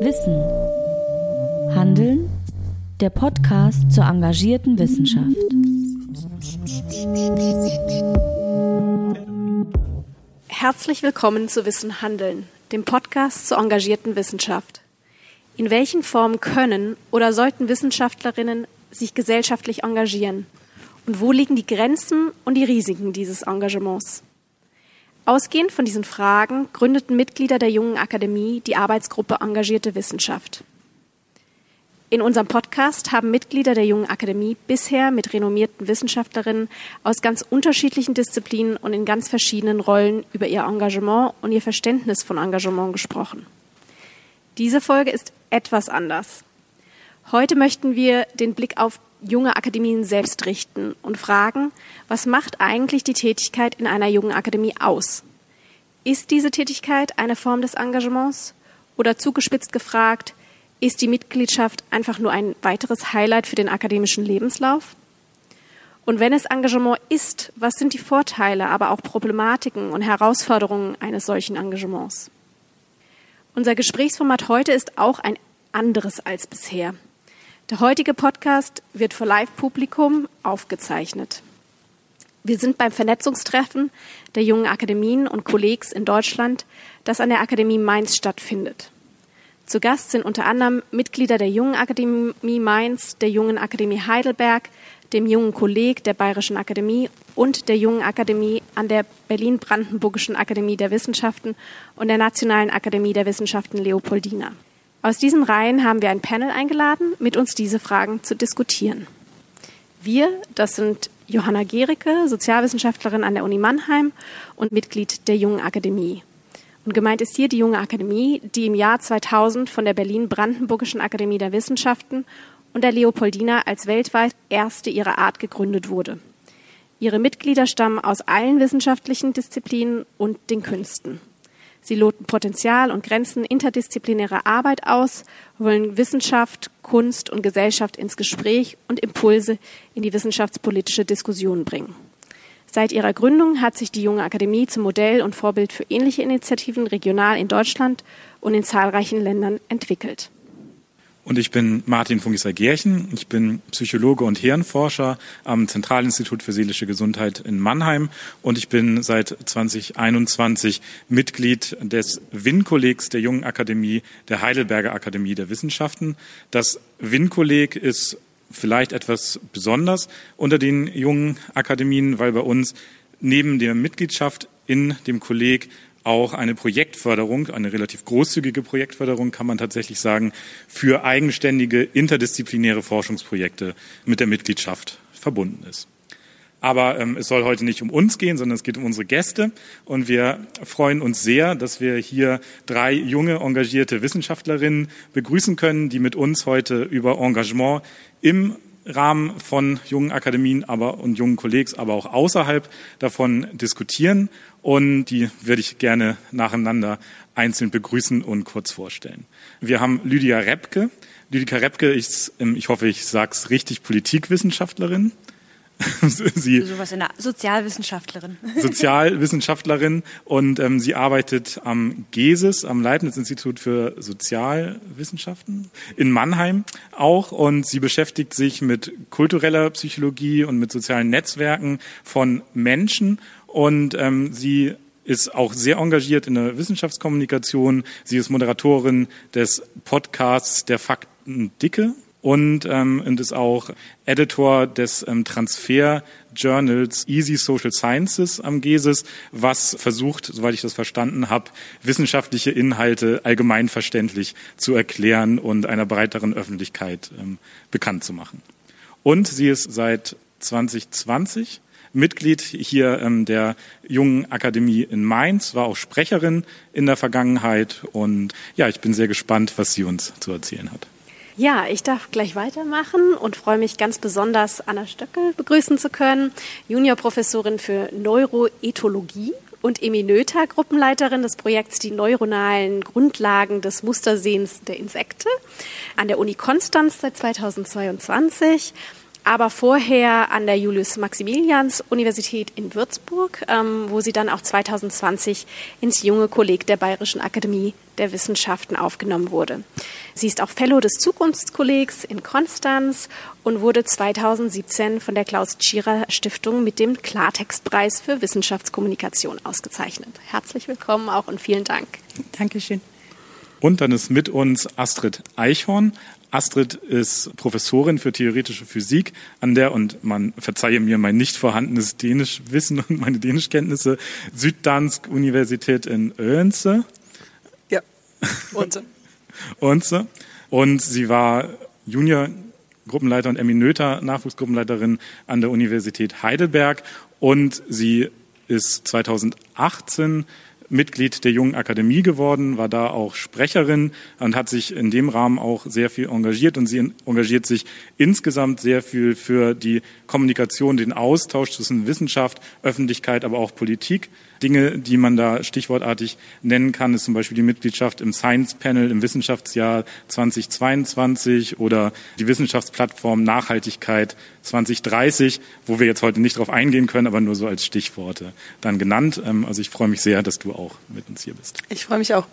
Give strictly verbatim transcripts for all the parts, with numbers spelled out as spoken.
Wissen. Handeln. Der Podcast zur engagierten Wissenschaft. Herzlich willkommen zu Wissen Handeln, dem Podcast zur engagierten Wissenschaft. In welchen Formen können oder sollten Wissenschaftlerinnen sich gesellschaftlich engagieren? Und wo liegen die Grenzen und die Risiken dieses Engagements? Ausgehend von diesen Fragen gründeten Mitglieder der Jungen Akademie die Arbeitsgruppe Engagierte Wissenschaft. In unserem Podcast haben Mitglieder der Jungen Akademie bisher mit renommierten Wissenschaftlerinnen aus ganz unterschiedlichen Disziplinen und in ganz verschiedenen Rollen über ihr Engagement und ihr Verständnis von Engagement gesprochen. Diese Folge ist etwas anders. Heute möchten wir den Blick auf junge Akademien selbst richten und fragen, was macht eigentlich die Tätigkeit in einer jungen Akademie aus? Ist diese Tätigkeit eine Form des Engagements? Oder zugespitzt gefragt, ist die Mitgliedschaft einfach nur ein weiteres Highlight für den akademischen Lebenslauf? Und wenn es Engagement ist, was sind die Vorteile, aber auch Problematiken und Herausforderungen eines solchen Engagements? Unser Gesprächsformat heute ist auch ein anderes als bisher. Der heutige Podcast wird vor Live-Publikum aufgezeichnet. Wir sind beim Vernetzungstreffen der jungen Akademien und Kollegs in Deutschland, das an der Akademie Mainz stattfindet. Zu Gast sind unter anderem Mitglieder der Jungen Akademie Mainz, der Jungen Akademie Heidelberg, dem Jungen Kolleg der Bayerischen Akademie und der Jungen Akademie an der Berlin-Brandenburgischen Akademie der Wissenschaften und der Nationalen Akademie der Wissenschaften Leopoldina. Aus diesen Reihen haben wir ein Panel eingeladen, mit uns diese Fragen zu diskutieren. Wir, das sind Johanna Gericke, Sozialwissenschaftlerin an der Uni Mannheim und Mitglied der Jungen Akademie. Und gemeint ist hier die Junge Akademie, die im Jahr zweitausend von der Berlin-Brandenburgischen Akademie der Wissenschaften und der Leopoldina als weltweit erste ihrer Art gegründet wurde. Ihre Mitglieder stammen aus allen wissenschaftlichen Disziplinen und den Künsten. Sie loten Potenzial und Grenzen interdisziplinärer Arbeit aus, wollen Wissenschaft, Kunst und Gesellschaft ins Gespräch und Impulse in die wissenschaftspolitische Diskussion bringen. Seit ihrer Gründung hat sich die Junge Akademie zum Modell und Vorbild für ähnliche Initiativen regional in Deutschland und in zahlreichen Ländern entwickelt. Und ich bin Martin von Gisser-Gerchen. Ich bin Psychologe und Hirnforscher am Zentralinstitut für seelische Gesundheit in Mannheim. Und ich bin seit zwanzig einundzwanzig Mitglied des W I N-Kollegs der Jungen Akademie, der Heidelberger Akademie der Wissenschaften. Das W I N-Kolleg ist vielleicht etwas besonders unter den jungen Akademien, weil bei uns neben der Mitgliedschaft in dem Kolleg auch eine Projektförderung, eine relativ großzügige Projektförderung, kann man tatsächlich sagen, für eigenständige interdisziplinäre Forschungsprojekte mit der Mitgliedschaft verbunden ist. Aber ähm, es soll heute nicht um uns gehen, sondern es geht um unsere Gäste. Und wir freuen uns sehr, dass wir hier drei junge, engagierte Wissenschaftlerinnen begrüßen können, die mit uns heute über Engagement im Rahmen von jungen Akademien aber und jungen Kollegs, aber auch außerhalb davon diskutieren. Und die würde ich gerne nacheinander einzeln begrüßen und kurz vorstellen. Wir haben Lydia Repke. Lydia Repke ist, ich hoffe, ich sage es richtig, Politikwissenschaftlerin. Sie sowas in der Sozialwissenschaftlerin. Sozialwissenschaftlerin und ähm, sie arbeitet am GESIS, am Leibniz-Institut für Sozialwissenschaften in Mannheim auch, und sie beschäftigt sich mit kultureller Psychologie und mit sozialen Netzwerken von Menschen, und ähm, sie ist auch sehr engagiert in der Wissenschaftskommunikation. Sie ist Moderatorin des Podcasts Der Fakten Dicke. Und, ähm, und ist auch Editor des ähm, Transfer-Journals Easy Social Sciences am GESIS, was versucht, soweit ich das verstanden habe, wissenschaftliche Inhalte allgemeinverständlich zu erklären und einer breiteren Öffentlichkeit ähm, bekannt zu machen. Und sie ist seit zwanzig zwanzig Mitglied hier ähm, der Jungen Akademie in Mainz, war auch Sprecherin in der Vergangenheit. Und ja, ich bin sehr gespannt, was sie uns zu erzählen hat. Ja, ich darf gleich weitermachen und freue mich ganz besonders, Anna Stöckel begrüßen zu können, Juniorprofessorin für Neuroethologie und Emi Noether, Gruppenleiterin des Projekts Die neuronalen Grundlagen des Mustersehens der Insekte an der Uni Konstanz seit zweitausendzweiundzwanzig. aber vorher an der Julius-Maximilians-Universität in Würzburg, ähm, wo sie dann auch zwanzig zwanzig ins junge Kolleg der Bayerischen Akademie der Wissenschaften aufgenommen wurde. Sie ist auch Fellow des Zukunftskollegs in Konstanz und wurde zwanzig siebzehn von der Klaus-Tschira-Stiftung mit dem Klartextpreis für Wissenschaftskommunikation ausgezeichnet. Herzlich willkommen auch und vielen Dank. Dankeschön. Und dann ist mit uns Astrid Eichhorn. Astrid ist Professorin für theoretische Physik an der, und man verzeihe mir mein nicht vorhandenes Dänischwissen und meine Dänischkenntnisse, Syddansk Universität in Odense. Ja, Odense. Odense. Und sie war Junior-Gruppenleiter und Eminöter Nachwuchsgruppenleiterin an der Universität Heidelberg. Und sie ist zwanzig achtzehn Mitglied der Jungen Akademie geworden, war da auch Sprecherin und hat sich in dem Rahmen auch sehr viel engagiert. Und sie engagiert sich insgesamt sehr viel für die Kommunikation, den Austausch zwischen Wissenschaft, Öffentlichkeit, aber auch Politik. Dinge, die man da stichwortartig nennen kann, ist zum Beispiel die Mitgliedschaft im Science Panel im Wissenschaftsjahr zweitausendzweiundzwanzig oder die Wissenschaftsplattform Nachhaltigkeit zwanzig dreißig, wo wir jetzt heute nicht drauf eingehen können, aber nur so als Stichworte dann genannt. Also ich freue mich sehr, dass du auch mit uns hier bist. Ich freue mich auch.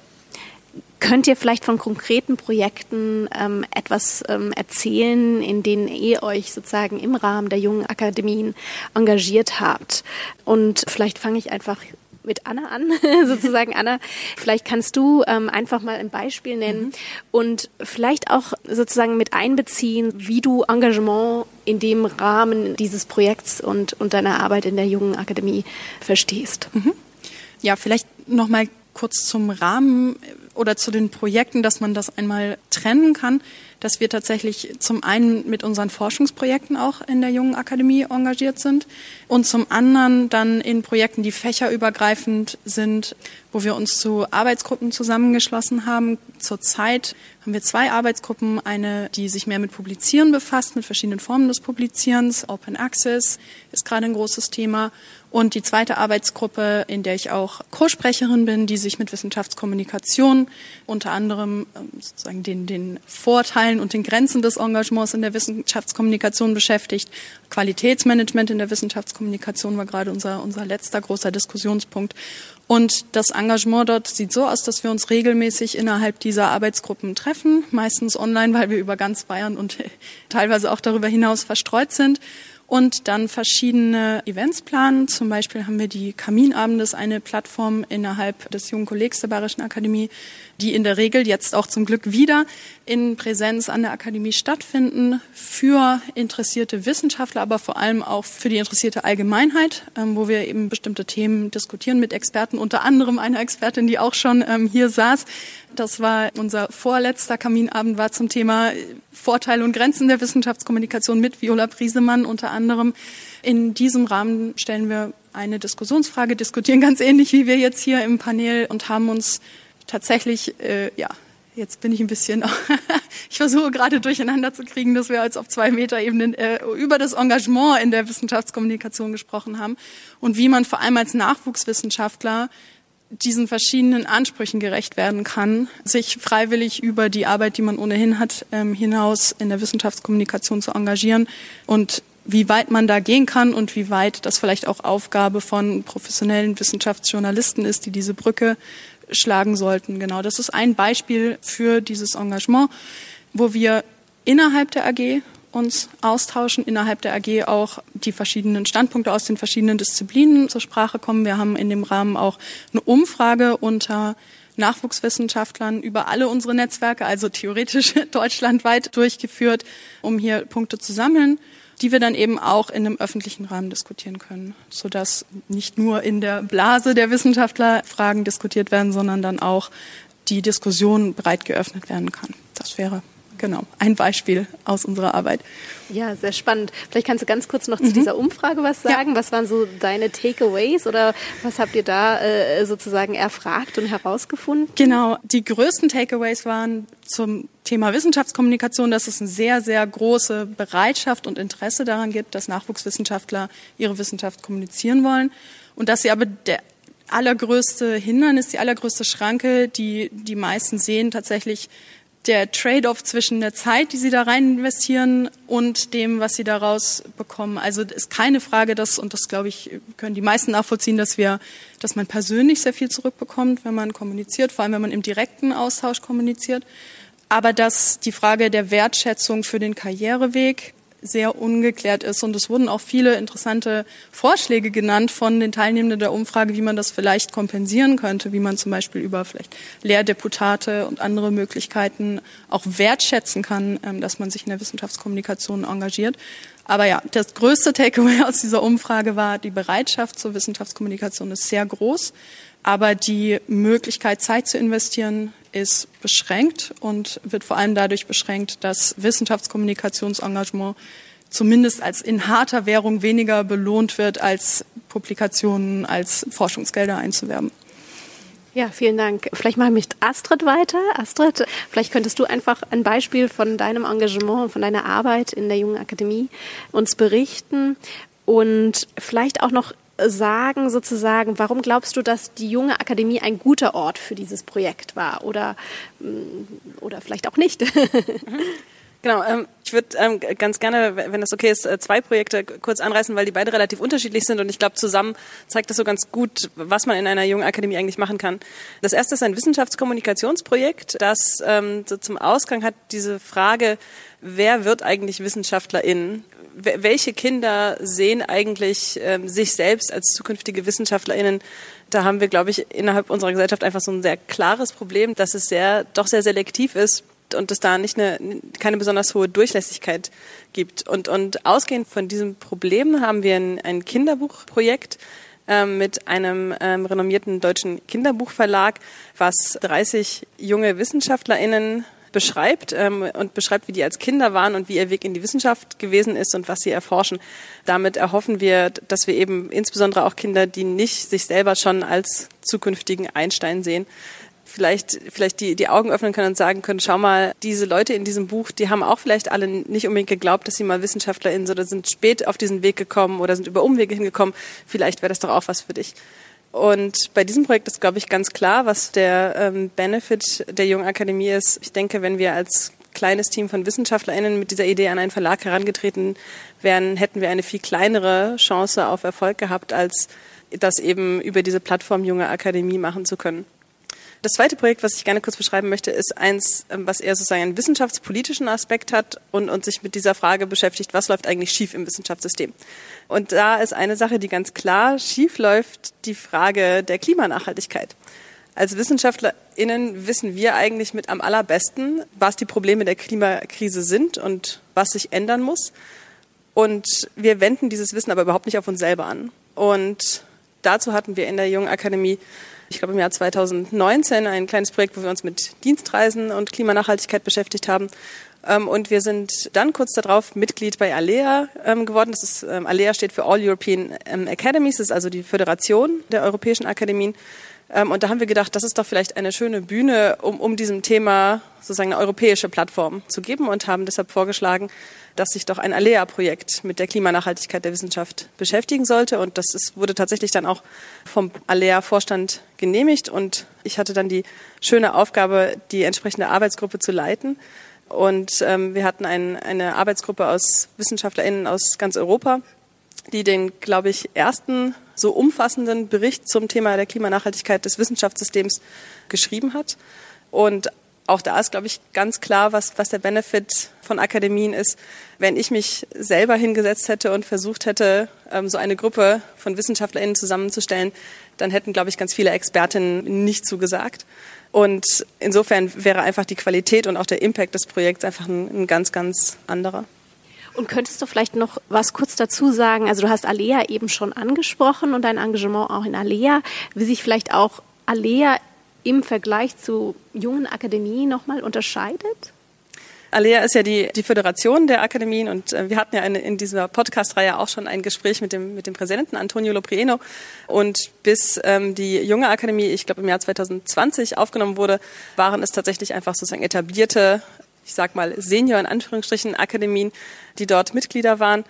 Könnt ihr vielleicht von konkreten Projekten ähm, etwas ähm, erzählen, in denen ihr euch sozusagen im Rahmen der Jungen Akademien engagiert habt? Und vielleicht fange ich einfach mit Anna an, sozusagen. Anna, vielleicht kannst du ähm, einfach mal ein Beispiel nennen mhm. und vielleicht auch sozusagen mit einbeziehen, wie du Engagement in dem Rahmen dieses Projekts und, und deiner Arbeit in der Jungen Akademie verstehst. Mhm. Ja, vielleicht noch mal kurz zum Rahmen oder zu den Projekten, dass man das einmal trennen kann, dass wir tatsächlich zum einen mit unseren Forschungsprojekten auch in der Jungen Akademie engagiert sind und zum anderen dann in Projekten, die fächerübergreifend sind, wo wir uns zu Arbeitsgruppen zusammengeschlossen haben. Zurzeit haben wir zwei Arbeitsgruppen, eine, die sich mehr mit Publizieren befasst, mit verschiedenen Formen des Publizierens. Open Access ist gerade ein großes Thema. Und die zweite Arbeitsgruppe, in der ich auch Co-Sprecherin bin, die sich mit Wissenschaftskommunikation, unter anderem sozusagen den, den Vorteilen und den Grenzen des Engagements in der Wissenschaftskommunikation beschäftigt. Qualitätsmanagement in der Wissenschaftskommunikation war gerade unser, unser letzter großer Diskussionspunkt. Und das Engagement dort sieht so aus, dass wir uns regelmäßig innerhalb dieser Arbeitsgruppen treffen, meistens online, weil wir über ganz Bayern und teilweise auch darüber hinaus verstreut sind. Und dann verschiedene Events planen. Zum Beispiel haben wir die Kaminabende, das ist eine Plattform innerhalb des Jungen Kollegs der Bayerischen Akademie, die in der Regel jetzt auch zum Glück wieder in Präsenz an der Akademie stattfinden für interessierte Wissenschaftler, aber vor allem auch für die interessierte Allgemeinheit, ähm, wo wir eben bestimmte Themen diskutieren mit Experten, unter anderem einer Expertin, die auch schon ähm, hier saß. Das war unser vorletzter Kaminabend, war zum Thema Vorteile und Grenzen der Wissenschaftskommunikation mit Viola Briesemann unter anderem. In diesem Rahmen stellen wir eine Diskussionsfrage, diskutieren ganz ähnlich wie wir jetzt hier im Panel und haben uns tatsächlich, äh, ja, jetzt bin ich ein bisschen, ich versuche gerade durcheinander zu kriegen, dass wir als auf zwei Meter Ebenen äh, über das Engagement in der Wissenschaftskommunikation gesprochen haben und wie man vor allem als Nachwuchswissenschaftler diesen verschiedenen Ansprüchen gerecht werden kann, sich freiwillig über die Arbeit, die man ohnehin hat, ähm, hinaus in der Wissenschaftskommunikation zu engagieren und wie weit man da gehen kann und wie weit das vielleicht auch Aufgabe von professionellen Wissenschaftsjournalisten ist, die diese Brücke schlagen sollten. Genau, das ist ein Beispiel für dieses Engagement, wo wir innerhalb der A G uns austauschen, innerhalb der A G auch die verschiedenen Standpunkte aus den verschiedenen Disziplinen zur Sprache kommen. Wir haben in dem Rahmen auch eine Umfrage unter Nachwuchswissenschaftlern über alle unsere Netzwerke, also theoretisch deutschlandweit durchgeführt, um hier Punkte zu sammeln, die wir dann eben auch in einem öffentlichen Rahmen diskutieren können, sodass nicht nur in der Blase der Wissenschaftler Fragen diskutiert werden, sondern dann auch die Diskussion breit geöffnet werden kann. Das wäre genau ein Beispiel aus unserer Arbeit. Ja, sehr spannend. Vielleicht kannst du ganz kurz noch mhm. zu dieser Umfrage was sagen. Ja. Was waren so deine Takeaways oder was habt ihr da äh, sozusagen erfragt und herausgefunden? Genau, die größten Takeaways waren zum Thema Wissenschaftskommunikation, dass es eine sehr, sehr große Bereitschaft und Interesse daran gibt, dass Nachwuchswissenschaftler ihre Wissenschaft kommunizieren wollen und dass sie aber der allergrößte Hindernis, die allergrößte Schranke, die die meisten sehen, tatsächlich der Trade-off zwischen der Zeit, die sie da rein investieren und dem, was sie daraus bekommen. Also es ist keine Frage, dass, und das glaube ich, können die meisten nachvollziehen, dass wir, dass man persönlich sehr viel zurückbekommt, wenn man kommuniziert, vor allem wenn man im direkten Austausch kommuniziert. Aber dass die Frage der Wertschätzung für den Karriereweg sehr ungeklärt ist. Und es wurden auch viele interessante Vorschläge genannt von den Teilnehmenden der Umfrage, wie man das vielleicht kompensieren könnte, wie man zum Beispiel über vielleicht Lehrdeputate und andere Möglichkeiten auch wertschätzen kann, dass man sich in der Wissenschaftskommunikation engagiert. Aber ja, das größte Takeaway aus dieser Umfrage war, die Bereitschaft zur Wissenschaftskommunikation ist sehr groß, aber die Möglichkeit, Zeit zu investieren, ist beschränkt und wird vor allem dadurch beschränkt, dass Wissenschaftskommunikationsengagement zumindest als in harter Währung weniger belohnt wird, als Publikationen, als Forschungsgelder einzuwerben. Ja, vielen Dank. Vielleicht mache ich mit Astrid weiter. Astrid, vielleicht könntest du einfach ein Beispiel von deinem Engagement und von deiner Arbeit in der Jungen Akademie uns berichten und vielleicht auch noch sagen sozusagen, warum glaubst du, dass die Junge Akademie ein guter Ort für dieses Projekt war oder, oder vielleicht auch nicht? Genau, ähm, ich würde ähm, ganz gerne, wenn das okay ist, zwei Projekte kurz anreißen, weil die beide relativ unterschiedlich sind und ich glaube, zusammen zeigt das so ganz gut, was man in einer Jungen Akademie eigentlich machen kann. Das erste ist ein Wissenschaftskommunikationsprojekt, das ähm, so zum Ausgang hat diese Frage, wer wird eigentlich WissenschaftlerInnen? Welche Kinder sehen eigentlich ähm, sich selbst als zukünftige WissenschaftlerInnen? Da haben wir, glaube ich, innerhalb unserer Gesellschaft einfach so ein sehr klares Problem, dass es sehr, doch sehr selektiv ist und es da nicht eine, keine besonders hohe Durchlässigkeit gibt. Und, und ausgehend von diesem Problem haben wir ein, ein Kinderbuchprojekt ähm, mit einem ähm, renommierten deutschen Kinderbuchverlag, was dreißig junge WissenschaftlerInnen beschreibt ähm, und beschreibt, wie die als Kinder waren und wie ihr Weg in die Wissenschaft gewesen ist und was sie erforschen. Damit erhoffen wir, dass wir eben insbesondere auch Kinder, die nicht sich selber schon als zukünftigen Einstein sehen, vielleicht vielleicht die die Augen öffnen können und sagen können, schau mal, diese Leute in diesem Buch, die haben auch vielleicht alle nicht unbedingt geglaubt, dass sie mal WissenschaftlerInnen sind oder sind spät auf diesen Weg gekommen oder sind über Umwege hingekommen. Vielleicht wäre das doch auch was für dich. Und bei diesem Projekt ist, glaube ich, ganz klar, was der ähm, Benefit der Jungen Akademie ist. Ich denke, wenn wir als kleines Team von WissenschaftlerInnen mit dieser Idee an einen Verlag herangetreten wären, hätten wir eine viel kleinere Chance auf Erfolg gehabt, als das eben über diese Plattform Junge Akademie machen zu können. Das zweite Projekt, was ich gerne kurz beschreiben möchte, ist eins, was eher sozusagen einen wissenschaftspolitischen Aspekt hat und, und sich mit dieser Frage beschäftigt, was läuft eigentlich schief im Wissenschaftssystem. Und da ist eine Sache, die ganz klar schief läuft, die Frage der Klimanachhaltigkeit. Als WissenschaftlerInnen wissen wir eigentlich mit am allerbesten, was die Probleme der Klimakrise sind und was sich ändern muss. Und wir wenden dieses Wissen aber überhaupt nicht auf uns selber an. Und dazu hatten wir in der Jungen Akademie, ich glaube im Jahr zweitausendneunzehn, ein kleines Projekt, wo wir uns mit Dienstreisen und Klimanachhaltigkeit beschäftigt haben. Und wir sind dann kurz darauf Mitglied bei ALEA geworden. Das ist, ALEA steht für All European Academies, das ist also die Föderation der europäischen Akademien. Und da haben wir gedacht, das ist doch vielleicht eine schöne Bühne, um, um diesem Thema sozusagen eine europäische Plattform zu geben und haben deshalb vorgeschlagen, dass sich doch ein ALEA-Projekt mit der Klimanachhaltigkeit der Wissenschaft beschäftigen sollte. Und das ist, wurde tatsächlich dann auch vom ALEA-Vorstand genehmigt. Und ich hatte dann die schöne Aufgabe, die entsprechende Arbeitsgruppe zu leiten. Und ähm, wir hatten ein, eine Arbeitsgruppe aus WissenschaftlerInnen aus ganz Europa, die den, glaube ich, ersten so umfassenden Bericht zum Thema der Klimanachhaltigkeit des Wissenschaftssystems geschrieben hat. Und auch da ist, glaube ich, ganz klar, was, was der Benefit von Akademien ist. Wenn ich mich selber hingesetzt hätte und versucht hätte, ähm, so eine Gruppe von WissenschaftlerInnen zusammenzustellen, dann hätten, glaube ich, ganz viele Expertinnen nicht zugesagt. Und insofern wäre einfach die Qualität und auch der Impact des Projekts einfach ein, ein ganz, ganz anderer. Und könntest du vielleicht noch was kurz dazu sagen? Also du hast ALEA eben schon angesprochen und dein Engagement auch in ALEA, wie sich vielleicht auch ALEA im Vergleich zu Jungen Akademie nochmal unterscheidet? ALEA ist ja die, die Föderation der Akademien und äh, wir hatten ja eine, in dieser Podcast-Reihe auch schon ein Gespräch mit dem, mit dem Präsidenten Antonio Loprieno. Und bis ähm, die Junge Akademie, ich glaube im Jahr zweitausendzwanzig aufgenommen wurde, waren es tatsächlich einfach sozusagen etablierte, ich sag mal Senior in Anführungsstrichen Akademien, die dort Mitglieder waren.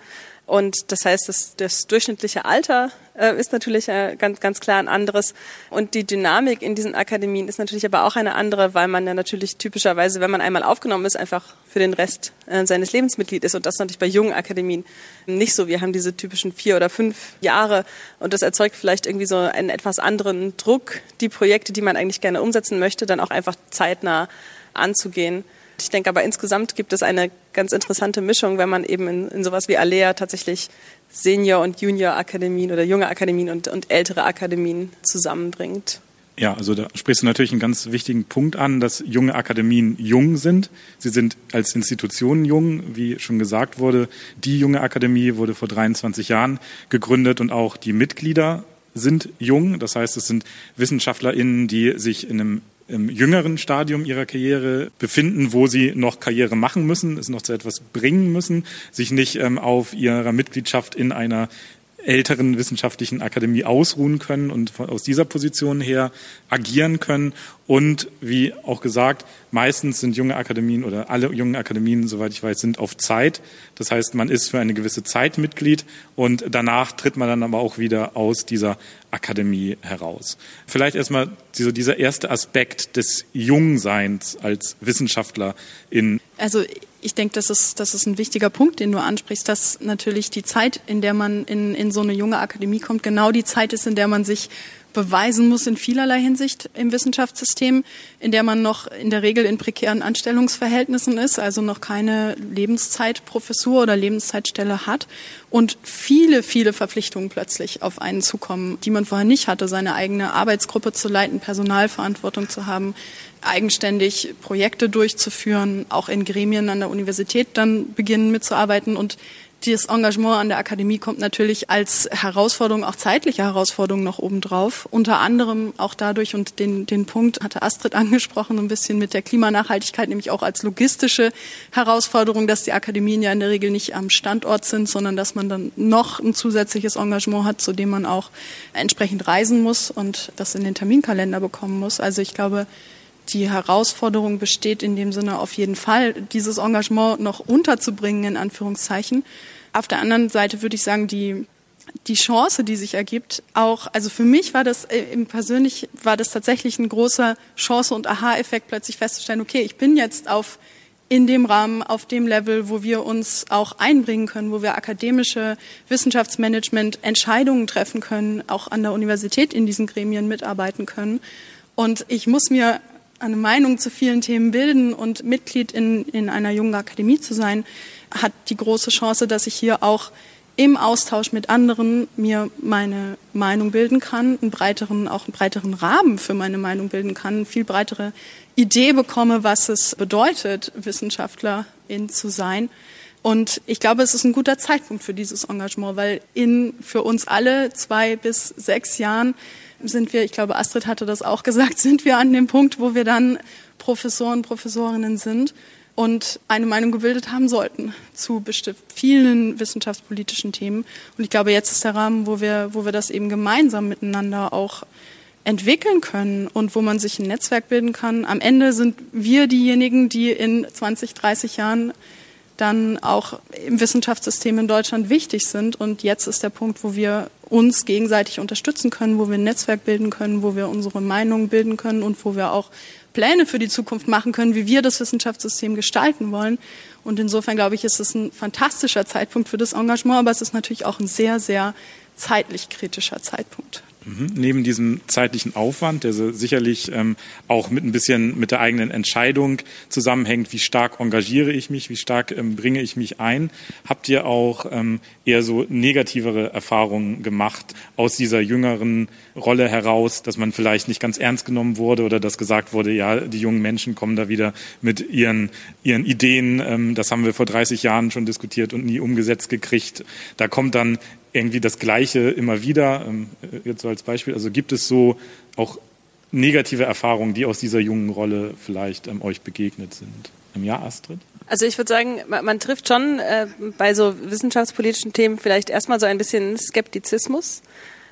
Und das heißt, das, das durchschnittliche Alter äh, ist natürlich äh, ganz, ganz klar ein anderes. Und die Dynamik in diesen Akademien ist natürlich aber auch eine andere, weil man ja natürlich typischerweise, wenn man einmal aufgenommen ist, einfach für den Rest äh, seines Lebens Mitglied ist. Und das ist natürlich bei jungen Akademien nicht so. Wir haben diese typischen vier oder fünf Jahre und das erzeugt vielleicht irgendwie so einen etwas anderen Druck, die Projekte, die man eigentlich gerne umsetzen möchte, dann auch einfach zeitnah anzugehen. Ich denke aber insgesamt gibt es eine ganz interessante Mischung, wenn man eben in, in sowas wie Alea tatsächlich Senior- und Junior-Akademien oder junge Akademien und, und ältere Akademien zusammenbringt. Ja, also da sprichst du natürlich einen ganz wichtigen Punkt an, dass junge Akademien jung sind. Sie sind als Institutionen jung, wie schon gesagt wurde. Die junge Akademie wurde vor dreiundzwanzig Jahren gegründet und auch die Mitglieder sind jung. Das heißt, es sind WissenschaftlerInnen, die sich in einem im jüngeren Stadium ihrer Karriere befinden, wo sie noch Karriere machen müssen, es noch zu etwas bringen müssen, sich nicht ähm, auf ihrer Mitgliedschaft in einer älteren wissenschaftlichen Akademie ausruhen können und von, aus dieser Position her agieren können. Und wie auch gesagt, meistens sind junge Akademien oder alle jungen Akademien, soweit ich weiß, sind auf Zeit. Das heißt, man ist für eine gewisse Zeit Mitglied und danach tritt man dann aber auch wieder aus dieser Akademie heraus. Vielleicht erstmal dieser, dieser erste Aspekt des Jungseins als Wissenschaftler in. Also ich denke, das ist, das ist ein wichtiger Punkt, den du ansprichst, dass natürlich die Zeit, in der man in, in so eine junge Akademie kommt, genau die Zeit ist, in der man sich beweisen muss in vielerlei Hinsicht im Wissenschaftssystem, in der man noch in der Regel in prekären Anstellungsverhältnissen ist, also noch keine Lebenszeitprofessur oder Lebenszeitstelle hat und viele, viele Verpflichtungen plötzlich auf einen zukommen, die man vorher nicht hatte, seine eigene Arbeitsgruppe zu leiten, Personalverantwortung zu haben, eigenständig Projekte durchzuführen, auch in Gremien an der Universität dann beginnen mitzuarbeiten und das Engagement an der Akademie kommt natürlich als Herausforderung, auch zeitliche Herausforderung noch obendrauf. Unter anderem auch dadurch, und den, den Punkt hatte Astrid angesprochen, ein bisschen mit der Klimanachhaltigkeit, nämlich auch als logistische Herausforderung, dass die Akademien ja in der Regel nicht am Standort sind, sondern dass man dann noch ein zusätzliches Engagement hat, zu dem man auch entsprechend reisen muss und das in den Terminkalender bekommen muss. Also ich glaube, die Herausforderung besteht in dem Sinne auf jeden Fall, dieses Engagement noch unterzubringen, in Anführungszeichen. Auf der anderen Seite würde ich sagen, die, die Chance, die sich ergibt, auch, also für mich war das äh, persönlich, war das tatsächlich ein großer Chance- und Aha-Effekt, plötzlich festzustellen, okay, ich bin jetzt auf, in dem Rahmen, auf dem Level, wo wir uns auch einbringen können, wo wir akademische Wissenschaftsmanagement Entscheidungen treffen können, auch an der Universität in diesen Gremien mitarbeiten können. Und ich muss mir eine Meinung zu vielen Themen bilden und Mitglied in, in einer jungen Akademie zu sein, hat die große Chance, dass ich hier auch im Austausch mit anderen mir meine Meinung bilden kann, einen breiteren, auch einen breiteren Rahmen für meine Meinung bilden kann, eine viel breitere Idee bekomme, was es bedeutet, Wissenschaftlerin zu sein. Und ich glaube, es ist ein guter Zeitpunkt für dieses Engagement, weil in für uns alle zwei bis sechs Jahren sind wir, ich glaube, Astrid hatte das auch gesagt, sind wir an dem Punkt, wo wir dann Professoren, Professorinnen sind und eine Meinung gebildet haben sollten zu bestimmt vielen wissenschaftspolitischen Themen. Und ich glaube, jetzt ist der Rahmen, wo wir, wo wir das eben gemeinsam miteinander auch entwickeln können und wo man sich ein Netzwerk bilden kann. Am Ende sind wir diejenigen, die in zwanzig, dreißig Jahren dann auch im Wissenschaftssystem in Deutschland wichtig sind. Und jetzt ist der Punkt, wo wir uns gegenseitig unterstützen können, wo wir ein Netzwerk bilden können, wo wir unsere Meinungen bilden können und wo wir auch Pläne für die Zukunft machen können, wie wir das Wissenschaftssystem gestalten wollen. Und insofern, glaube ich, ist es ein fantastischer Zeitpunkt für das Engagement, aber es ist natürlich auch ein sehr, sehr zeitlich kritischer Zeitpunkt. Mhm. Neben diesem zeitlichen Aufwand, der so sicherlich ähm, auch mit ein bisschen mit der eigenen Entscheidung zusammenhängt, wie stark engagiere ich mich, wie stark ähm, bringe ich mich ein, habt ihr auch ähm, eher so negativere Erfahrungen gemacht aus dieser jüngeren Rolle heraus, dass man vielleicht nicht ganz ernst genommen wurde oder dass gesagt wurde, ja, die jungen Menschen kommen da wieder mit ihren, ihren Ideen, ähm, das haben wir vor dreißig Jahren schon diskutiert und nie umgesetzt gekriegt. Da kommt dann irgendwie das Gleiche immer wieder, jetzt so als Beispiel. Also gibt es so auch negative Erfahrungen, die aus dieser jungen Rolle vielleicht ähm, euch begegnet sind? Ja, Astrid? Also ich würde sagen, man, man trifft schon äh, bei so wissenschaftspolitischen Themen vielleicht erstmal so ein bisschen Skeptizismus.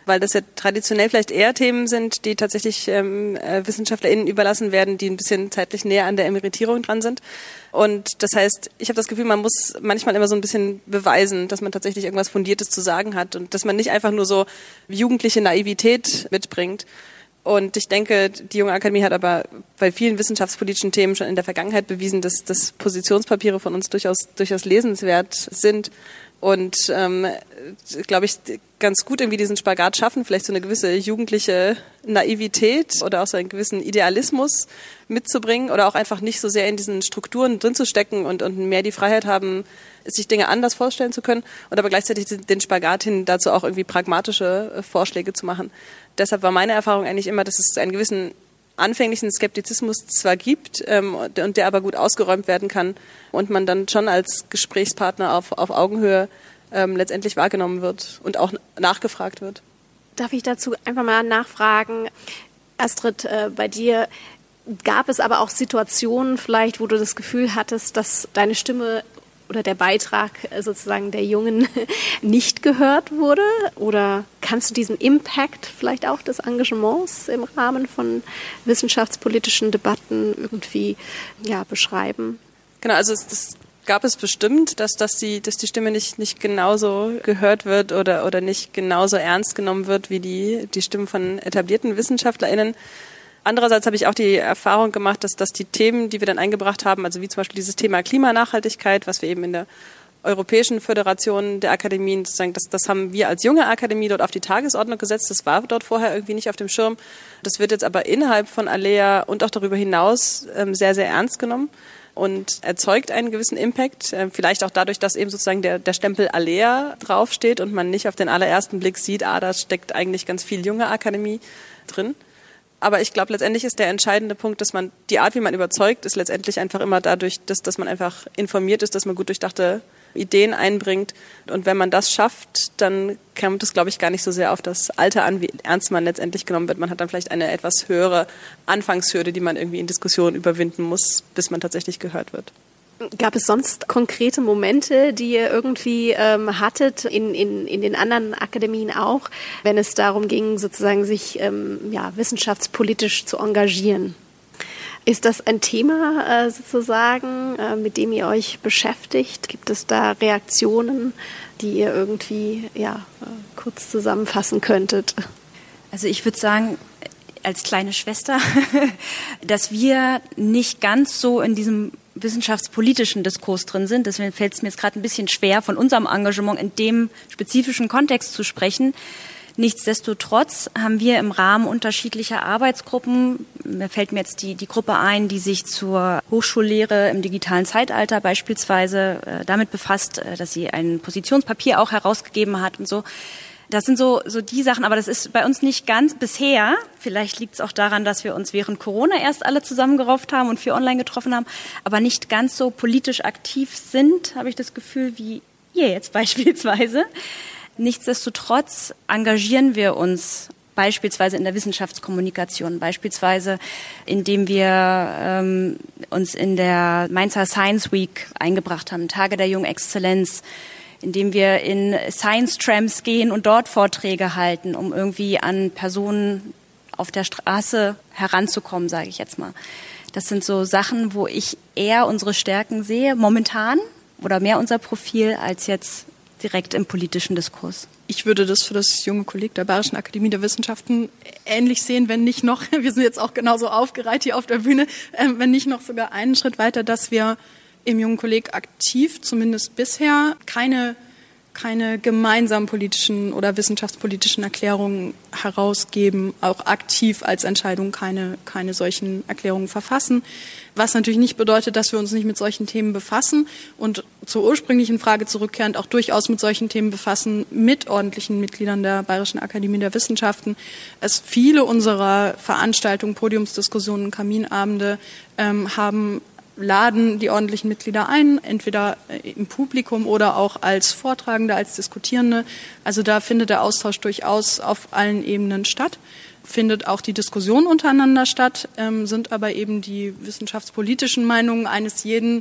weil das ja traditionell vielleicht eher Themen sind, die tatsächlich ähm, äh, WissenschaftlerInnen überlassen werden, die ein bisschen zeitlich näher an der Emeritierung dran sind. Und das heißt, ich habe das Gefühl, man muss manchmal immer so ein bisschen beweisen, dass man tatsächlich irgendwas Fundiertes zu sagen hat und dass man nicht einfach nur so jugendliche Naivität mitbringt. Und ich denke, die Junge Akademie hat aber bei vielen wissenschaftspolitischen Themen schon in der Vergangenheit bewiesen, dass, dass Positionspapiere von uns durchaus, durchaus lesenswert sind. Und ähm, glaube ich, ganz gut irgendwie diesen Spagat schaffen, vielleicht so eine gewisse jugendliche Naivität oder auch so einen gewissen Idealismus mitzubringen oder auch einfach nicht so sehr in diesen Strukturen drin zu stecken und, und mehr die Freiheit haben, sich Dinge anders vorstellen zu können und aber gleichzeitig den Spagat hin, dazu auch irgendwie pragmatische Vorschläge zu machen. Deshalb war meine Erfahrung eigentlich immer, dass es einen gewissen anfänglichen Skeptizismus zwar gibt ähm, und der aber gut ausgeräumt werden kann und man dann schon als Gesprächspartner auf, auf Augenhöhe ähm, letztendlich wahrgenommen wird und auch nachgefragt wird. Darf ich dazu einfach mal nachfragen, Astrid, äh, bei dir gab es aber auch Situationen vielleicht, wo du das Gefühl hattest, dass deine Stimme oder der Beitrag sozusagen der Jungen nicht gehört wurde? Oder kannst du diesen Impact vielleicht auch des Engagements im Rahmen von wissenschaftspolitischen Debatten irgendwie ja, beschreiben? Genau, also es, das gab es bestimmt, dass, dass, die, dass die Stimme nicht, nicht genauso gehört wird oder, oder nicht genauso ernst genommen wird wie die, die Stimmen von etablierten WissenschaftlerInnen. Andererseits habe ich auch die Erfahrung gemacht, dass, dass die Themen, die wir dann eingebracht haben, also wie zum Beispiel dieses Thema Klimanachhaltigkeit, was wir eben in der Europäischen Föderation der Akademien, sozusagen, das, das haben wir als junge Akademie dort auf die Tagesordnung gesetzt. Das war dort vorher irgendwie nicht auf dem Schirm. Das wird jetzt aber innerhalb von Alea und auch darüber hinaus ähm, sehr, sehr ernst genommen und erzeugt einen gewissen Impact. Äh, vielleicht auch dadurch, dass eben sozusagen der, der Stempel Alea draufsteht und man nicht auf den allerersten Blick sieht, ah, da steckt eigentlich ganz viel junge Akademie drin. Aber ich glaube, letztendlich ist der entscheidende Punkt, dass man, die Art, wie man überzeugt, ist letztendlich einfach immer dadurch, dass, dass man einfach informiert ist, dass man gut durchdachte Ideen einbringt. Und wenn man das schafft, dann kommt es, glaube ich, gar nicht so sehr auf das Alter an, wie ernst man letztendlich genommen wird. Man hat dann vielleicht eine etwas höhere Anfangshürde, die man irgendwie in Diskussionen überwinden muss, bis man tatsächlich gehört wird. Gab es sonst konkrete Momente, die ihr irgendwie ähm, hattet, in, in, in den anderen Akademien auch, wenn es darum ging, sozusagen sich ähm, ja, wissenschaftspolitisch zu engagieren? Ist das ein Thema äh, sozusagen, äh, mit dem ihr euch beschäftigt? Gibt es da Reaktionen, die ihr irgendwie ja, äh, kurz zusammenfassen könntet? Also ich würde sagen, als kleine Schwester, dass wir nicht ganz so in diesem wissenschaftspolitischen Diskurs drin sind. Deswegen fällt es mir jetzt gerade ein bisschen schwer, von unserem Engagement in dem spezifischen Kontext zu sprechen. Nichtsdestotrotz haben wir im Rahmen unterschiedlicher Arbeitsgruppen, mir fällt mir jetzt die, die Gruppe ein, die sich zur Hochschullehre im digitalen Zeitalter beispielsweise äh, damit befasst, äh, dass sie ein Positionspapier auch herausgegeben hat und so. Das sind so, so die Sachen, aber das ist bei uns nicht ganz bisher. Vielleicht liegt es auch daran, dass wir uns während Corona erst alle zusammengerauft haben und viel online getroffen haben, aber nicht ganz so politisch aktiv sind, habe ich das Gefühl, wie ihr jetzt beispielsweise. Nichtsdestotrotz engagieren wir uns beispielsweise in der Wissenschaftskommunikation, beispielsweise indem wir ähm, uns in der Mainzer Science Week eingebracht haben, Tage der jungen Exzellenz, indem wir in Science-Trams gehen und dort Vorträge halten, um irgendwie an Personen auf der Straße heranzukommen, sage ich jetzt mal. Das sind so Sachen, wo ich eher unsere Stärken sehe, momentan, oder mehr unser Profil, als jetzt direkt im politischen Diskurs. Ich würde das für das junge Kolleg der Bayerischen Akademie der Wissenschaften ähnlich sehen, wenn nicht noch, wir sind jetzt auch genauso aufgereiht hier auf der Bühne, äh, wenn nicht noch sogar einen Schritt weiter, dass wir im jungen Kolleg aktiv, zumindest bisher, keine, keine gemeinsamen politischen oder wissenschaftspolitischen Erklärungen herausgeben, auch aktiv als Entscheidung keine, keine solchen Erklärungen verfassen. Was natürlich nicht bedeutet, dass wir uns nicht mit solchen Themen befassen und zur ursprünglichen Frage zurückkehrend auch durchaus mit solchen Themen befassen, mit ordentlichen Mitgliedern der Bayerischen Akademie der Wissenschaften. Es viele unserer Veranstaltungen, Podiumsdiskussionen, Kaminabende ähm, haben laden die ordentlichen Mitglieder ein, entweder im Publikum oder auch als Vortragende, als Diskutierende. Also da findet der Austausch durchaus auf allen Ebenen statt, findet auch die Diskussion untereinander statt, ähm, sind aber eben die wissenschaftspolitischen Meinungen eines jeden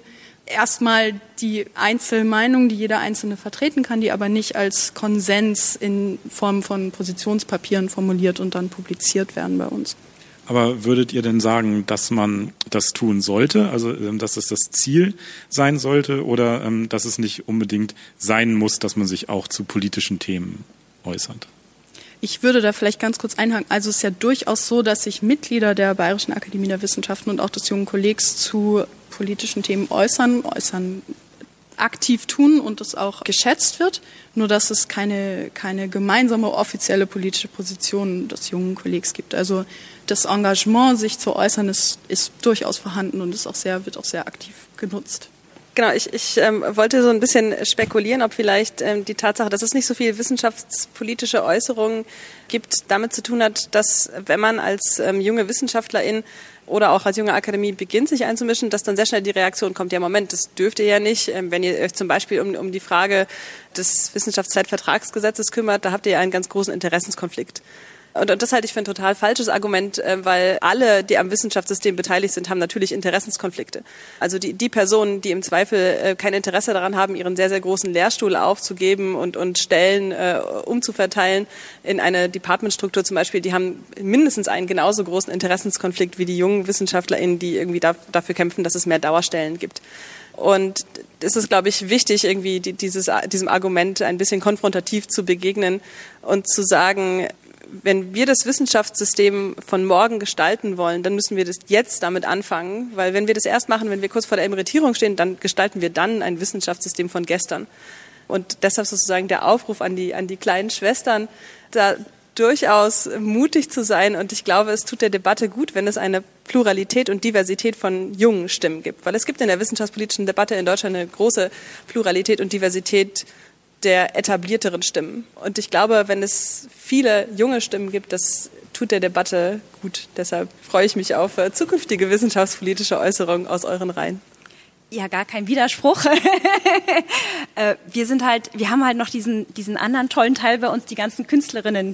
erstmal die Einzelmeinung, die jeder Einzelne vertreten kann, die aber nicht als Konsens in Form von Positionspapieren formuliert und dann publiziert werden bei uns. Aber würdet ihr denn sagen, dass man das tun sollte, also dass es das Ziel sein sollte oder dass es nicht unbedingt sein muss, dass man sich auch zu politischen Themen äußert? Ich würde da vielleicht ganz kurz einhaken. Also es ist ja durchaus so, dass sich Mitglieder der Bayerischen Akademie der Wissenschaften und auch des Jungen Kollegs zu politischen Themen äußern, äußern aktiv tun und es auch geschätzt wird, nur dass es keine, keine gemeinsame offizielle politische Position des Jungen Kollegs gibt. Also das Engagement, sich zu äußern, ist, ist durchaus vorhanden und ist auch sehr, wird auch sehr aktiv genutzt. Genau, ich, ich ähm, wollte so ein bisschen spekulieren, ob vielleicht ähm, die Tatsache, dass es nicht so viel wissenschaftspolitische Äußerungen gibt, damit zu tun hat, dass wenn man als ähm, junge Wissenschaftlerin oder auch als junge Akademie beginnt, sich einzumischen, dass dann sehr schnell die Reaktion kommt, ja Moment, das dürft ihr ja nicht. Ähm, wenn ihr euch zum Beispiel um, um die Frage des Wissenschaftszeitvertragsgesetzes kümmert, da habt ihr ja einen ganz großen Interessenskonflikt. Und, und das halte ich für ein total falsches Argument, äh, weil alle, die am Wissenschaftssystem beteiligt sind, haben natürlich Interessenskonflikte. Also die, die Personen, die im Zweifel äh, kein Interesse daran haben, ihren sehr, sehr großen Lehrstuhl aufzugeben und, und Stellen äh, umzuverteilen in eine Departmentstruktur zum Beispiel, die haben mindestens einen genauso großen Interessenskonflikt wie die jungen WissenschaftlerInnen, die irgendwie da, dafür kämpfen, dass es mehr Dauerstellen gibt. Und es ist, glaube ich, wichtig, irgendwie dieses, diesem Argument ein bisschen konfrontativ zu begegnen und zu sagen, wenn wir das Wissenschaftssystem von morgen gestalten wollen, dann müssen wir das jetzt damit anfangen, weil wenn wir das erst machen, wenn wir kurz vor der Emeritierung stehen, dann gestalten wir dann ein Wissenschaftssystem von gestern. Und deshalb sozusagen der Aufruf an die, an die kleinen Schwestern, da durchaus mutig zu sein. Und ich glaube, es tut der Debatte gut, wenn es eine Pluralität und Diversität von jungen Stimmen gibt. Weil es gibt in der wissenschaftspolitischen Debatte in Deutschland eine große Pluralität und Diversität der etablierteren Stimmen. Und ich glaube, wenn es viele junge Stimmen gibt, das tut der Debatte gut. Deshalb freue ich mich auf zukünftige wissenschaftspolitische Äußerungen aus euren Reihen. Ja, gar kein Widerspruch. wir sind halt, wir haben halt noch diesen, diesen anderen tollen Teil bei uns, die ganzen Künstlerinnen.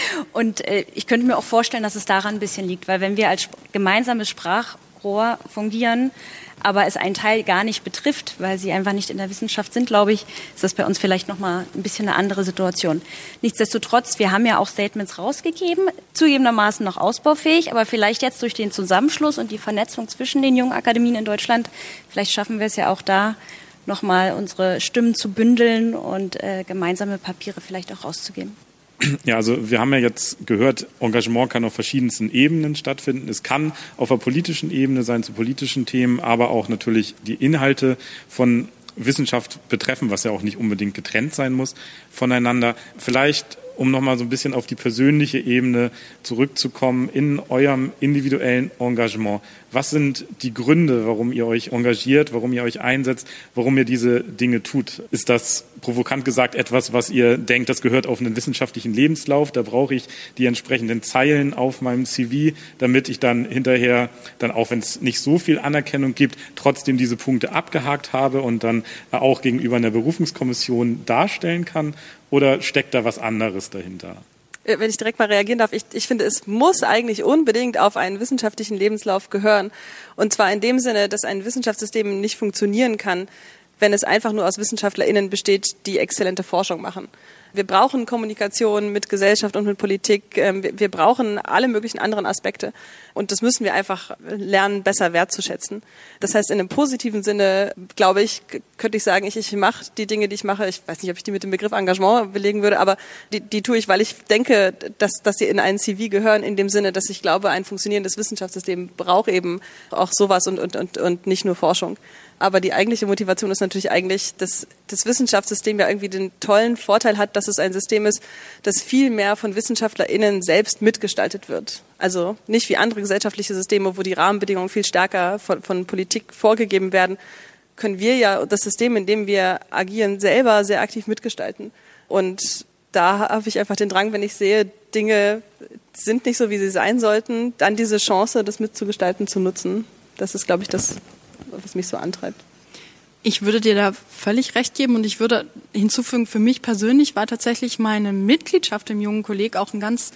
Und ich könnte mir auch vorstellen, dass es daran ein bisschen liegt, weil wenn wir als gemeinsames Sprachrohr fungieren, aber es einen Teil gar nicht betrifft, weil sie einfach nicht in der Wissenschaft sind, glaube ich, ist das bei uns vielleicht nochmal ein bisschen eine andere Situation. Nichtsdestotrotz, wir haben ja auch Statements rausgegeben, zugegebenermaßen noch ausbaufähig, aber vielleicht jetzt durch den Zusammenschluss und die Vernetzung zwischen den jungen Akademien in Deutschland, vielleicht schaffen wir es ja auch da, nochmal unsere Stimmen zu bündeln und äh, gemeinsame Papiere vielleicht auch rauszugeben. Ja, also wir haben ja jetzt gehört, Engagement kann auf verschiedensten Ebenen stattfinden. Es kann auf der politischen Ebene sein, zu politischen Themen, aber auch natürlich die Inhalte von Wissenschaft betreffen, was ja auch nicht unbedingt getrennt sein muss voneinander. Vielleicht, um nochmal so ein bisschen auf die persönliche Ebene zurückzukommen, in eurem individuellen Engagement. Was sind die Gründe, warum ihr euch engagiert, warum ihr euch einsetzt, warum ihr diese Dinge tut? Ist das provokant gesagt etwas, was ihr denkt, das gehört auf einen wissenschaftlichen Lebenslauf? Da brauche ich die entsprechenden Zeilen auf meinem C V, damit ich dann hinterher, dann auch wenn es nicht so viel Anerkennung gibt, trotzdem diese Punkte abgehakt habe und dann auch gegenüber einer Berufungskommission darstellen kann? Oder steckt da was anderes dahinter? Wenn ich direkt mal reagieren darf, ich, ich finde, es muss eigentlich unbedingt auf einen wissenschaftlichen Lebenslauf gehören. Und zwar in dem Sinne, dass ein Wissenschaftssystem nicht funktionieren kann, wenn es einfach nur aus WissenschaftlerInnen besteht, die exzellente Forschung machen. Wir brauchen Kommunikation mit Gesellschaft und mit Politik. Wir brauchen alle möglichen anderen Aspekte. Und das müssen wir einfach lernen, besser wertzuschätzen. Das heißt, in einem positiven Sinne, glaube ich, könnte ich sagen, ich, ich mache die Dinge, die ich mache. Ich weiß nicht, ob ich die mit dem Begriff Engagement belegen würde, aber die, die tue ich, weil ich denke, dass, dass sie in einen C V gehören, in dem Sinne, dass ich glaube, ein funktionierendes Wissenschaftssystem braucht eben auch sowas und, und, und, und nicht nur Forschung. Aber die eigentliche Motivation ist natürlich eigentlich, dass das Wissenschaftssystem ja irgendwie den tollen Vorteil hat, dass es ein System ist, das viel mehr von WissenschaftlerInnen selbst mitgestaltet wird. Also nicht wie andere gesellschaftliche Systeme, wo die Rahmenbedingungen viel stärker von, von Politik vorgegeben werden, können wir ja das System, in dem wir agieren, selber sehr aktiv mitgestalten. Und da habe ich einfach den Drang, wenn ich sehe, Dinge sind nicht so, wie sie sein sollten, dann diese Chance, das mitzugestalten, zu nutzen. Das ist, glaube ich, das, was mich so antreibt. Ich würde dir da völlig recht geben und ich würde hinzufügen, für mich persönlich war tatsächlich meine Mitgliedschaft im Jungen Kolleg auch ein ganz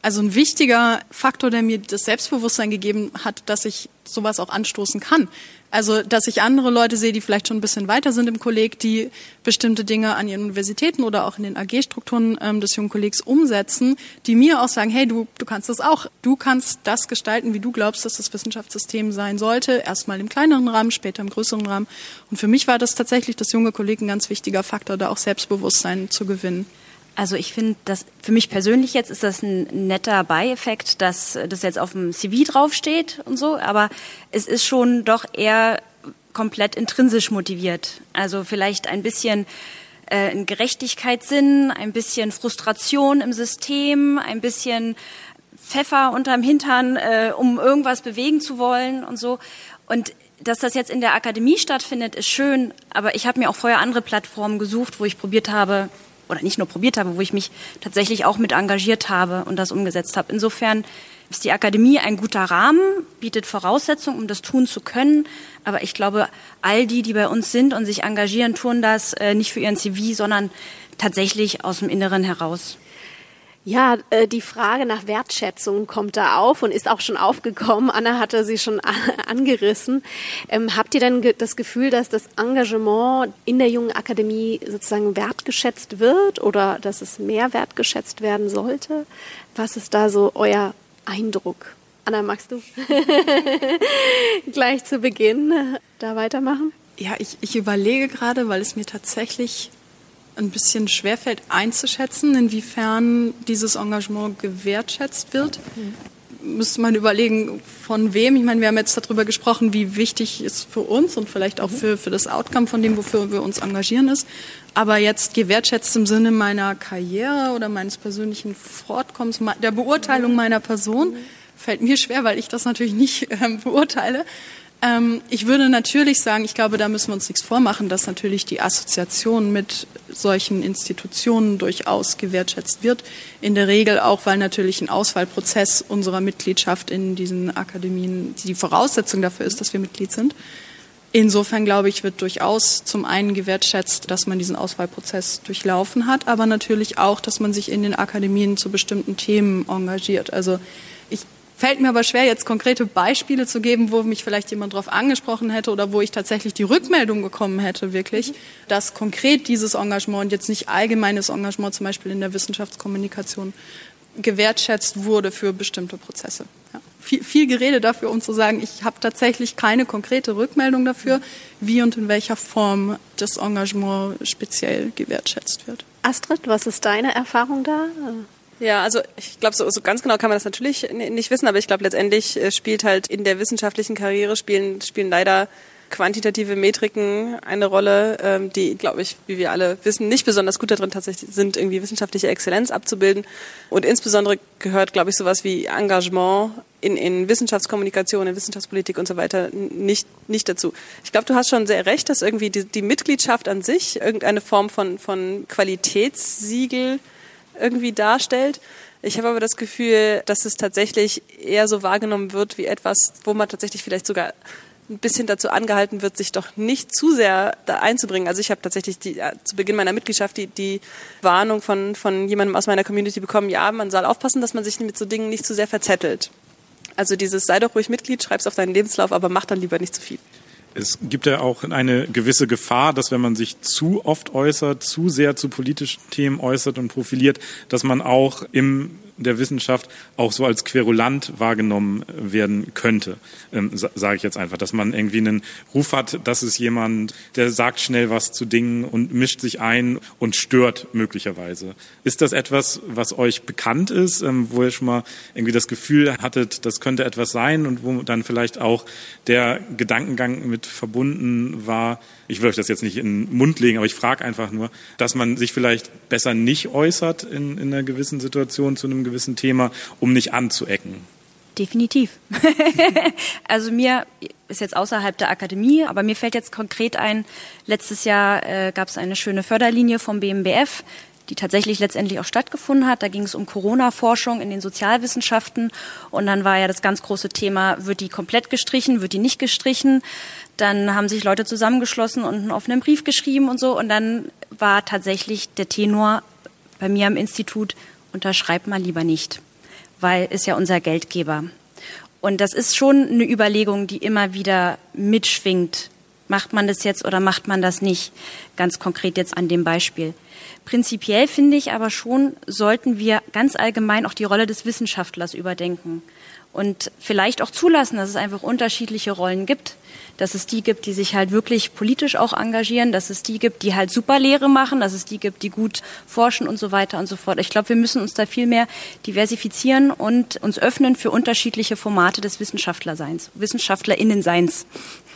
Also ein wichtiger Faktor, der mir das Selbstbewusstsein gegeben hat, dass ich sowas auch anstoßen kann. Also, dass ich andere Leute sehe, die vielleicht schon ein bisschen weiter sind im Kolleg, die bestimmte Dinge an ihren Universitäten oder auch in den A G-Strukturen ähm, des jungen Kollegs umsetzen, die mir auch sagen, hey, du, du kannst das auch. Du kannst das gestalten, wie du glaubst, dass das Wissenschaftssystem sein sollte. Erstmal im kleineren Rahmen, später im größeren Rahmen. Und für mich war das tatsächlich, das junge Kolleg, ein ganz wichtiger Faktor, da auch Selbstbewusstsein zu gewinnen. Also ich finde, dass für mich persönlich jetzt ist das ein netter Beieffekt, dass das jetzt auf dem C V draufsteht und so, aber es ist schon doch eher komplett intrinsisch motiviert. Also vielleicht ein bisschen äh, ein Gerechtigkeitssinn, ein bisschen Frustration im System, ein bisschen Pfeffer unterm Hintern, äh, um irgendwas bewegen zu wollen und so. Und dass das jetzt in der Akademie stattfindet, ist schön, aber ich habe mir auch vorher andere Plattformen gesucht, wo ich probiert habe, oder nicht nur probiert habe, wo ich mich tatsächlich auch mit engagiert habe und das umgesetzt habe. Insofern ist die Akademie ein guter Rahmen, bietet Voraussetzungen, um das tun zu können. Aber ich glaube, all die, die bei uns sind und sich engagieren, tun das äh, nicht für ihren C V, sondern tatsächlich aus dem Inneren heraus. Ja, äh, die Frage nach Wertschätzung kommt da auf und ist auch schon aufgekommen. Anna hatte sie schon angerissen. Ähm, habt ihr denn ge- das Gefühl, dass das Engagement in der Jungen Akademie sozusagen wertgeschätzt wird oder dass es mehr wertgeschätzt werden sollte? Was ist da so euer Eindruck? Anna, magst du gleich zu Beginn da weitermachen? Ja, ich, ich überlege gerade, weil es mir tatsächlich ein bisschen schwerfällt einzuschätzen, inwiefern dieses Engagement gewertschätzt wird. Mhm. Müsste man überlegen, von wem. Ich meine, wir haben jetzt darüber gesprochen, wie wichtig es für uns und vielleicht auch für, für das Outcome von dem, wofür wir uns engagieren, ist. Aber jetzt gewertschätzt im Sinne meiner Karriere oder meines persönlichen Fortkommens, der Beurteilung meiner Person, mhm. fällt mir schwer, weil ich das natürlich nicht ähm, beurteile. Ich würde natürlich sagen, ich glaube, da müssen wir uns nichts vormachen, dass natürlich die Assoziation mit solchen Institutionen durchaus gewertschätzt wird. In der Regel auch, weil natürlich ein Auswahlprozess unserer Mitgliedschaft in diesen Akademien die Voraussetzung dafür ist, dass wir Mitglied sind. Insofern, glaube ich, wird durchaus zum einen gewertschätzt, dass man diesen Auswahlprozess durchlaufen hat, aber natürlich auch, dass man sich in den Akademien zu bestimmten Themen engagiert. Also ich Fällt mir aber schwer, jetzt konkrete Beispiele zu geben, wo mich vielleicht jemand drauf angesprochen hätte oder wo ich tatsächlich die Rückmeldung bekommen hätte, wirklich, mhm. dass konkret dieses Engagement und jetzt nicht allgemeines Engagement, zum Beispiel in der Wissenschaftskommunikation, gewertschätzt wurde für bestimmte Prozesse. Ja. Viel, viel Gerede dafür, um zu sagen, ich habe tatsächlich keine konkrete Rückmeldung dafür, wie und in welcher Form das Engagement speziell gewertschätzt wird. Astrid, was ist deine Erfahrung da? Ja, also ich glaube, so, so ganz genau kann man das natürlich nicht wissen, aber ich glaube, letztendlich spielt halt in der wissenschaftlichen Karriere spielen, spielen leider quantitative Metriken eine Rolle, die, glaube ich, wie wir alle wissen, nicht besonders gut darin tatsächlich sind, irgendwie wissenschaftliche Exzellenz abzubilden. Und insbesondere gehört, glaube ich, sowas wie Engagement in, in Wissenschaftskommunikation, in Wissenschaftspolitik und so weiter nicht, nicht dazu. Ich glaube, du hast schon sehr recht, dass irgendwie die, die Mitgliedschaft an sich irgendeine Form von, von Qualitätssiegel irgendwie darstellt. Ich habe aber das Gefühl, dass es tatsächlich eher so wahrgenommen wird wie etwas, wo man tatsächlich vielleicht sogar ein bisschen dazu angehalten wird, sich doch nicht zu sehr da einzubringen. Also ich habe tatsächlich die, ja, zu Beginn meiner Mitgliedschaft die, die Warnung von, von jemandem aus meiner Community bekommen, ja, man soll aufpassen, dass man sich mit so Dingen nicht zu sehr verzettelt. Also dieses, sei doch ruhig Mitglied, schreib's auf deinen Lebenslauf, aber mach dann lieber nicht zu viel. Es gibt ja auch eine gewisse Gefahr, dass wenn man sich zu oft äußert, zu sehr zu politischen Themen äußert und profiliert, dass man auch im der Wissenschaft auch so als querulant wahrgenommen werden könnte, ähm, sage ich jetzt einfach, dass man irgendwie einen Ruf hat, dass es jemand, der sagt schnell was zu Dingen und mischt sich ein und stört möglicherweise. Ist das etwas, was euch bekannt ist, ähm, wo ihr schon mal irgendwie das Gefühl hattet, das könnte etwas sein und wo dann vielleicht auch der Gedankengang mit verbunden war, ich will euch das jetzt nicht in den Mund legen, aber ich frage einfach nur, dass man sich vielleicht besser nicht äußert in, in einer gewissen Situation zu einem gewissen Thema, um nicht anzuecken? Definitiv. Also mir ist jetzt außerhalb der Akademie, aber mir fällt jetzt konkret ein, letztes Jahr äh, gab es eine schöne Förderlinie vom B M B F, die tatsächlich letztendlich auch stattgefunden hat. Da ging es um Corona-Forschung in den Sozialwissenschaften und dann war ja das ganz große Thema, wird die komplett gestrichen, wird die nicht gestrichen? Dann haben sich Leute zusammengeschlossen und einen offenen Brief geschrieben und so und dann war tatsächlich der Tenor bei mir am Institut, unterschreibt mal lieber nicht. weil ist ja unser Geldgeber. Und das ist schon eine Überlegung, die immer wieder mitschwingt. Macht man das jetzt oder macht man das nicht? Ganz konkret jetzt an dem Beispiel. Prinzipiell finde ich aber schon, sollten wir ganz allgemein auch die Rolle des Wissenschaftlers überdenken und vielleicht auch zulassen, dass es einfach unterschiedliche Rollen gibt. Dass es die gibt, die sich halt wirklich politisch auch engagieren, dass es die gibt, die halt super Lehre machen, dass es die gibt, die gut forschen und so weiter und so fort. Ich glaube, wir müssen uns da viel mehr diversifizieren und uns öffnen für unterschiedliche Formate des Wissenschaftlerseins, WissenschaftlerInnenseins.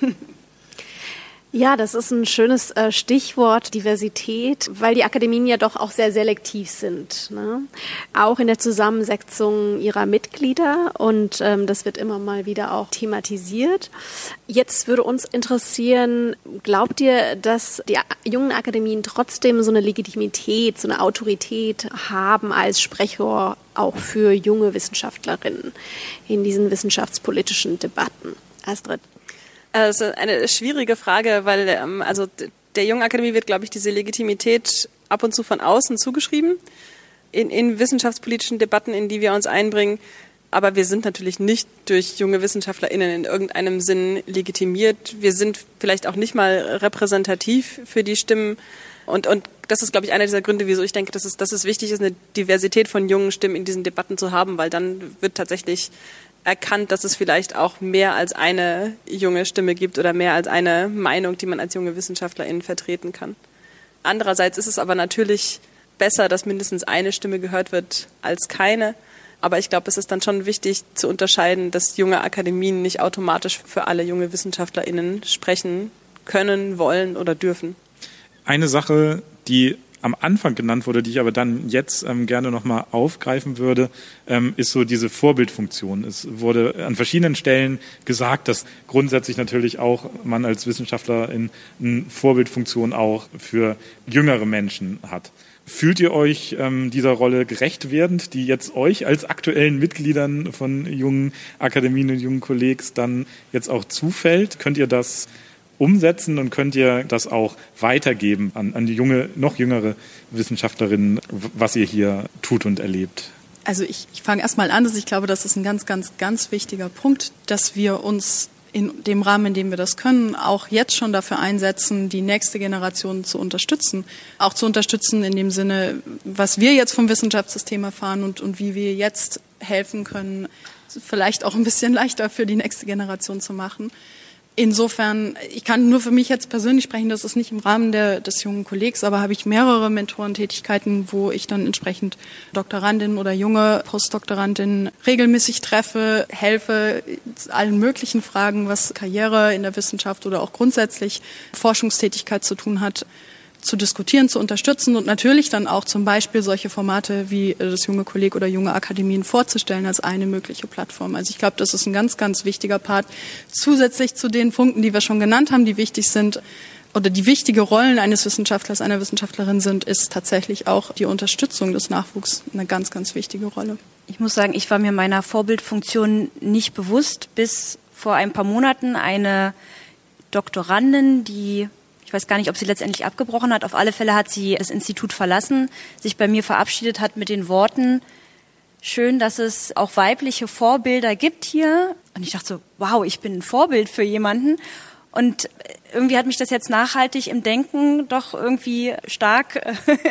Ja, das ist ein schönes äh, Stichwort, Diversität, weil die Akademien ja doch auch sehr selektiv sind, ne? Auch in der Zusammensetzung ihrer Mitglieder, und ähm, das wird immer mal wieder auch thematisiert. Jetzt würde uns interessieren, glaubt ihr, dass die jungen Akademien trotzdem so eine Legitimität, so eine Autorität haben als Sprechrohr auch für junge Wissenschaftlerinnen in diesen wissenschaftspolitischen Debatten? Astrid? Das ist eine schwierige Frage, weil ähm, also der Jungen Akademie wird, glaube ich, diese Legitimität ab und zu von außen zugeschrieben in, in wissenschaftspolitischen Debatten, in die wir uns einbringen. Aber wir sind natürlich nicht durch junge WissenschaftlerInnen in irgendeinem Sinn legitimiert. Wir sind vielleicht auch nicht mal repräsentativ für die Stimmen. Und, und das ist, glaube ich, einer dieser Gründe, wieso ich denke, dass es, dass es wichtig ist, eine Diversität von jungen Stimmen in diesen Debatten zu haben, weil dann wird tatsächlich erkannt, dass es vielleicht auch mehr als eine junge Stimme gibt oder mehr als eine Meinung, die man als junge WissenschaftlerInnen vertreten kann. Andererseits ist es aber natürlich besser, dass mindestens eine Stimme gehört wird als keine. Aber ich glaube, es ist dann schon wichtig zu unterscheiden, dass junge Akademien nicht automatisch für alle junge WissenschaftlerInnen sprechen können, wollen oder dürfen. Eine Sache, die am Anfang genannt wurde, die ich aber dann jetzt ähm, gerne nochmal aufgreifen würde, ähm, ist so diese Vorbildfunktion. Es wurde an verschiedenen Stellen gesagt, dass grundsätzlich natürlich auch man als Wissenschaftler in, in Vorbildfunktion auch für jüngere Menschen hat. Fühlt ihr euch ähm, dieser Rolle gerecht werdend, die jetzt euch als aktuellen Mitgliedern von jungen Akademien und jungen Kollegs dann jetzt auch zufällt? Könnt ihr das umsetzen und könnt ihr das auch weitergeben an, an die junge, noch jüngere Wissenschaftlerinnen, was ihr hier tut und erlebt? Also ich, ich fange erstmal an, dass ich glaube, das ist ein ganz, ganz, ganz wichtiger Punkt, dass wir uns in dem Rahmen, in dem wir das können, auch jetzt schon dafür einsetzen, die nächste Generation zu unterstützen. Auch zu unterstützen in dem Sinne, was wir jetzt vom Wissenschaftssystem erfahren und, und wie wir jetzt helfen können, vielleicht auch ein bisschen leichter für die nächste Generation zu machen. Insofern, ich kann nur für mich jetzt persönlich sprechen, das ist nicht im Rahmen der, des jungen Kollegs, aber habe ich mehrere Mentorentätigkeiten, wo ich dann entsprechend Doktorandinnen oder junge Postdoktorandinnen regelmäßig treffe, helfe allen möglichen Fragen, was Karriere in der Wissenschaft oder auch grundsätzlich Forschungstätigkeit zu tun hat, zu diskutieren, zu unterstützen und natürlich dann auch zum Beispiel solche Formate wie das junge Kolleg oder junge Akademien vorzustellen als eine mögliche Plattform. Also ich glaube, das ist ein ganz, ganz wichtiger Part. Zusätzlich zu den Punkten, die wir schon genannt haben, die wichtig sind oder die wichtige Rollen eines Wissenschaftlers, einer Wissenschaftlerin sind, ist tatsächlich auch die Unterstützung des Nachwuchs eine ganz, ganz wichtige Rolle. Ich muss sagen, ich war mir meiner Vorbildfunktion nicht bewusst, bis vor ein paar Monaten eine Doktorandin, die ich weiß gar nicht, ob sie letztendlich abgebrochen hat. Auf alle Fälle hat sie das Institut verlassen, sich bei mir verabschiedet hat mit den Worten, schön, dass es auch weibliche Vorbilder gibt hier. Und ich dachte so, wow, ich bin ein Vorbild für jemanden. Und irgendwie hat mich das jetzt nachhaltig im Denken doch irgendwie stark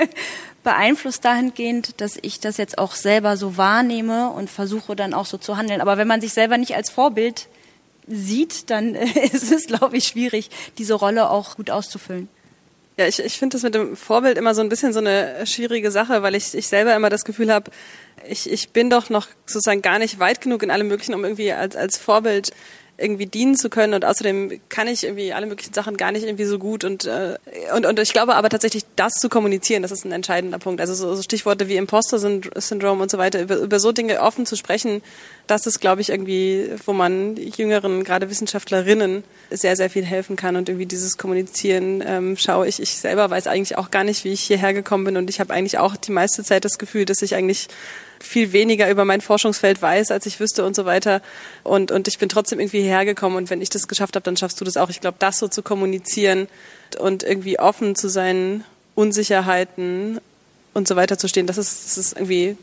beeinflusst dahingehend, dass ich das jetzt auch selber so wahrnehme und versuche dann auch so zu handeln. Aber wenn man sich selber nicht als Vorbild sieht, dann ist es, glaube ich, schwierig, diese Rolle auch gut auszufüllen. Ja, ich, ich finde das mit dem Vorbild immer so ein bisschen so eine schwierige Sache, weil ich, ich selber immer das Gefühl habe, ich, ich bin doch noch sozusagen gar nicht weit genug in allem Möglichen, um irgendwie als, als Vorbild irgendwie dienen zu können, und außerdem kann ich irgendwie alle möglichen Sachen gar nicht irgendwie so gut und äh, und und ich glaube aber tatsächlich, das zu kommunizieren, das ist ein entscheidender Punkt. Also so, so Stichworte wie Imposter-Syndrom und so weiter, über, über so Dinge offen zu sprechen, das ist, glaube ich, irgendwie, wo man jüngeren, gerade Wissenschaftlerinnen, sehr, sehr viel helfen kann, und irgendwie dieses Kommunizieren ähm, schaue ich. Ich selber weiß eigentlich auch gar nicht, wie ich hierher gekommen bin, und ich habe eigentlich auch die meiste Zeit das Gefühl, dass ich eigentlich viel weniger über mein Forschungsfeld weiß, als ich wüsste und so weiter. Und, und ich bin trotzdem irgendwie hierher gekommen, und wenn ich das geschafft habe, dann schaffst du das auch. Ich glaube, das so zu kommunizieren und irgendwie offen zu seinen Unsicherheiten und so weiter zu stehen, das ist, das ist irgendwie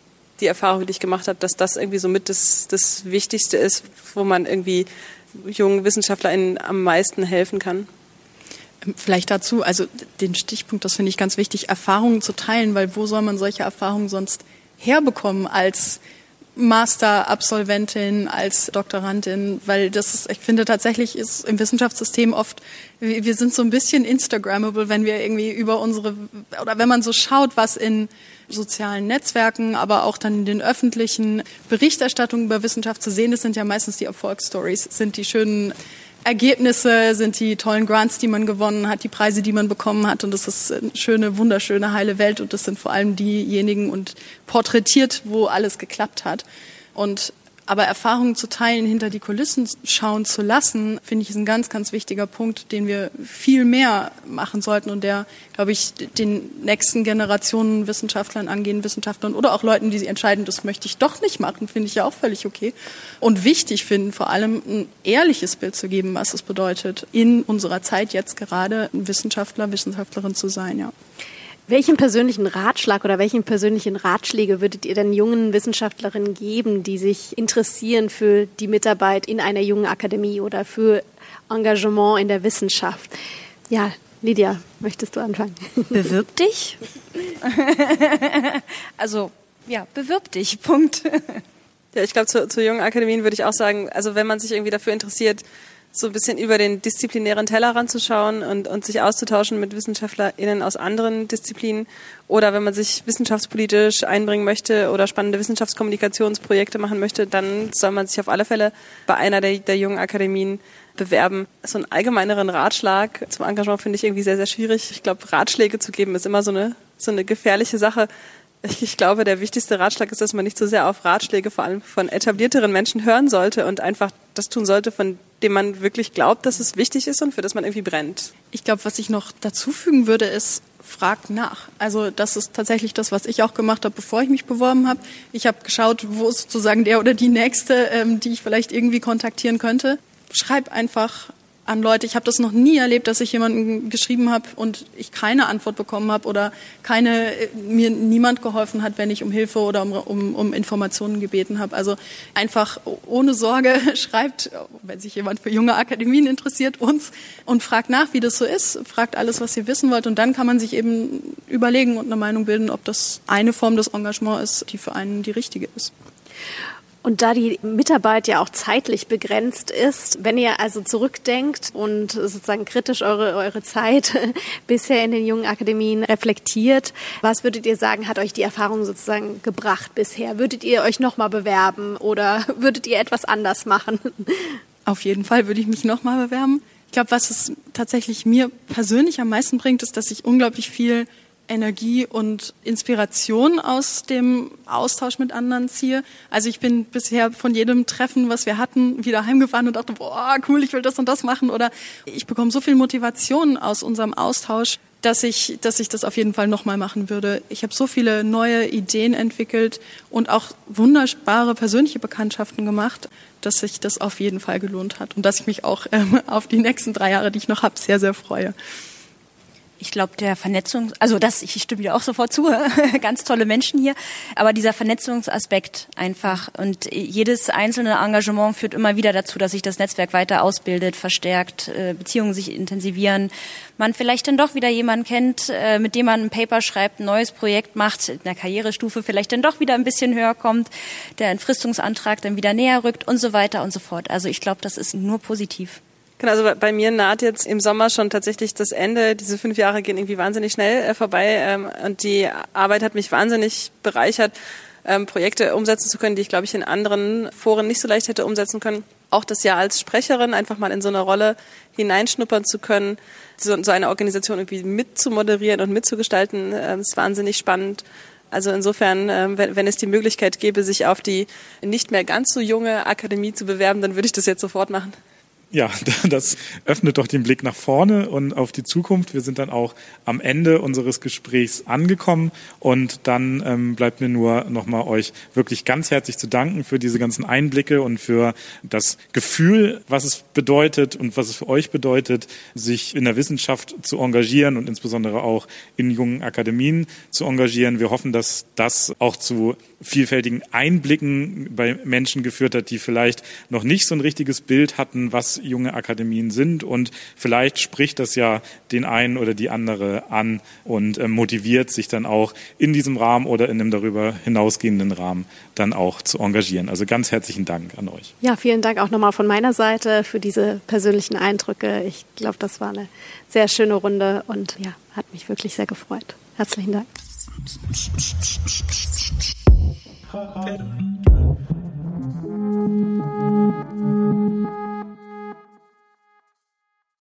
die Erfahrung, die ich gemacht habe, dass das irgendwie so mit das, das Wichtigste ist, wo man irgendwie jungen WissenschaftlerInnen am meisten helfen kann. Vielleicht dazu, also den Stichpunkt, das finde ich ganz wichtig, Erfahrungen zu teilen, weil wo soll man solche Erfahrungen sonst herbekommen als Master-Absolventin, als Doktorandin, weil das ist, ich finde tatsächlich ist im Wissenschaftssystem oft, wir sind so ein bisschen Instagrammable, wenn wir irgendwie über unsere, oder wenn man so schaut, was in sozialen Netzwerken, aber auch dann in den öffentlichen Berichterstattungen über Wissenschaft zu sehen ist, sind ja meistens die Erfolgsstories, sind die schönen Ergebnisse, sind die tollen Grants, die man gewonnen hat, die Preise, die man bekommen hat. Und das ist eine schöne, wunderschöne, heile Welt. Und das sind vor allem diejenigen und porträtiert, wo alles geklappt hat. Und aber Erfahrungen zu teilen, hinter die Kulissen schauen zu lassen, finde ich, ist ein ganz, ganz wichtiger Punkt, den wir viel mehr machen sollten und der, glaube ich, den nächsten Generationen Wissenschaftlern, angehenden Wissenschaftlern oder auch Leuten, die sie entscheiden, das möchte ich doch nicht machen, finde ich ja auch völlig okay. Und wichtig finden, vor allem ein ehrliches Bild zu geben, was es bedeutet, in unserer Zeit jetzt gerade ein Wissenschaftler, Wissenschaftlerin zu sein, ja. Welchen persönlichen Ratschlag oder welchen persönlichen Ratschläge würdet ihr denn jungen Wissenschaftlerinnen geben, die sich interessieren für die Mitarbeit in einer jungen Akademie oder für Engagement in der Wissenschaft? Ja, Lydia, möchtest du anfangen? Bewirb dich. Also, ja, bewirb dich, Punkt. Ja, ich glaube, zu, zu jungen Akademien würde ich auch sagen, also wenn man sich irgendwie dafür interessiert, so ein bisschen über den disziplinären Tellerrand zu schauen und, und sich auszutauschen mit WissenschaftlerInnen aus anderen Disziplinen oder wenn man sich wissenschaftspolitisch einbringen möchte oder spannende Wissenschaftskommunikationsprojekte machen möchte, dann soll man sich auf alle Fälle bei einer der, der jungen Akademien bewerben. So einen allgemeineren Ratschlag zum Engagement finde ich irgendwie sehr, sehr schwierig. Ich glaube, Ratschläge zu geben ist immer so eine, so eine gefährliche Sache. Ich, ich glaube, der wichtigste Ratschlag ist, dass man nicht so sehr auf Ratschläge vor allem von etablierteren Menschen hören sollte und einfach das tun sollte, von dem man wirklich glaubt, dass es wichtig ist und für das man irgendwie brennt. Ich glaube, was ich noch dazufügen würde, ist, fragt nach. Also das ist tatsächlich das, was ich auch gemacht habe, bevor ich mich beworben habe. Ich habe geschaut, wo ist sozusagen der oder die Nächste, ähm, die ich vielleicht irgendwie kontaktieren könnte. Schreib einfach an Leute. Ich habe das noch nie erlebt, dass ich jemanden geschrieben habe und ich keine Antwort bekommen habe oder keine mir niemand geholfen hat, wenn ich um Hilfe oder um, um, um Informationen gebeten habe. Also einfach ohne Sorge schreibt, wenn sich jemand für junge Akademien interessiert, uns und fragt nach, wie das so ist. Fragt alles, was ihr wissen wollt und dann kann man sich eben überlegen und eine Meinung bilden, ob das eine Form des Engagements ist, die für einen die richtige ist. Und da die Mitarbeit ja auch zeitlich begrenzt ist, wenn ihr also zurückdenkt und sozusagen kritisch eure, eure Zeit bisher in den jungen Akademien reflektiert, was würdet ihr sagen, hat euch die Erfahrung sozusagen gebracht bisher? Würdet ihr euch nochmal bewerben oder würdet ihr etwas anders machen? Auf jeden Fall würde ich mich nochmal bewerben. Ich glaube, was es tatsächlich mir persönlich am meisten bringt, ist, dass ich unglaublich viel Energie und Inspiration aus dem Austausch mit anderen ziehe. Also ich bin bisher von jedem Treffen, was wir hatten, wieder heimgefahren und dachte, boah, cool, ich will das und das machen. Oder ich bekomme so viel Motivation aus unserem Austausch, dass ich, dass ich das auf jeden Fall nochmal machen würde. Ich habe so viele neue Ideen entwickelt und auch wunderbare persönliche Bekanntschaften gemacht, dass sich das auf jeden Fall gelohnt hat und dass ich mich auch ähm, auf die nächsten drei Jahre, die ich noch habe, sehr, sehr freue. Ich glaube, der Vernetzung, also das, ich stimme dir auch sofort zu, ganz tolle Menschen hier, aber dieser Vernetzungsaspekt einfach und jedes einzelne Engagement führt immer wieder dazu, dass sich das Netzwerk weiter ausbildet, verstärkt, Beziehungen sich intensivieren, man vielleicht dann doch wieder jemanden kennt, mit dem man ein Paper schreibt, ein neues Projekt macht, in der Karrierestufe vielleicht dann doch wieder ein bisschen höher kommt, der Entfristungsantrag dann wieder näher rückt und so weiter und so fort. Also ich glaube, das ist nur positiv. Genau, also bei mir naht jetzt im Sommer schon tatsächlich das Ende. Diese fünf Jahre gehen irgendwie wahnsinnig schnell äh, vorbei ähm, und die Arbeit hat mich wahnsinnig bereichert, ähm, Projekte umsetzen zu können, die ich, glaube ich, in anderen Foren nicht so leicht hätte umsetzen können. Auch das Jahr als Sprecherin, einfach mal in so eine Rolle hineinschnuppern zu können, so, so eine Organisation irgendwie mitzumoderieren und mitzugestalten, äh, ist wahnsinnig spannend. Also insofern, äh, wenn, wenn es die Möglichkeit gäbe, sich auf die nicht mehr ganz so junge Akademie zu bewerben, dann würde ich das jetzt sofort machen. Ja, das öffnet doch den Blick nach vorne und auf die Zukunft. Wir sind dann auch am Ende unseres Gesprächs angekommen und dann ähm, bleibt mir nur nochmal euch wirklich ganz herzlich zu danken für diese ganzen Einblicke und für das Gefühl, was es bedeutet und was es für euch bedeutet, sich in der Wissenschaft zu engagieren und insbesondere auch in jungen Akademien zu engagieren. Wir hoffen, dass das auch zu vielfältigen Einblicken bei Menschen geführt hat, die vielleicht noch nicht so ein richtiges Bild hatten, was junge Akademien sind, und vielleicht spricht das ja den einen oder die andere an und äh, motiviert, sich dann auch in diesem Rahmen oder in einem darüber hinausgehenden Rahmen dann auch zu engagieren. Also ganz herzlichen Dank an euch. Ja, vielen Dank auch nochmal von meiner Seite für diese persönlichen Eindrücke. Ich glaube, das war eine sehr schöne Runde und ja, hat mich wirklich sehr gefreut. Herzlichen Dank.